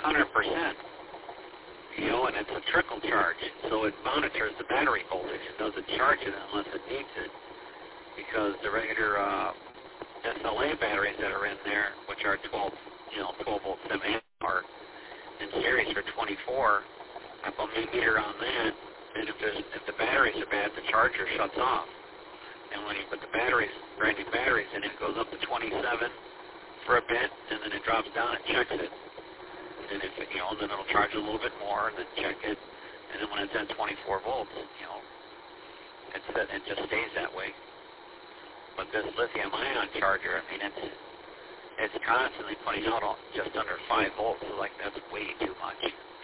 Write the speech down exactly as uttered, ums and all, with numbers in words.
hundred percent. You know, and it's a trickle charge, so it monitors the battery voltage. It doesn't charge it unless it needs it, because the regular uh, S L A batteries that are in there, which are twelve, you know, twelve volt seven amp hour, in series for twenty-four, I put my meter on that, and if there's if the batteries are bad, the charger shuts off. And when you put the batteries, brand new batteries in, it goes up to twenty-seven for a bit, and then it drops down and checks it. And if it, you know, then it'll charge a little bit more, and then check it, and then when it's at twenty-four volts, you know, it's that it just stays that way. But this lithium-ion charger, I mean, it's it's constantly putting out all, just under five volts, so like that's way too much.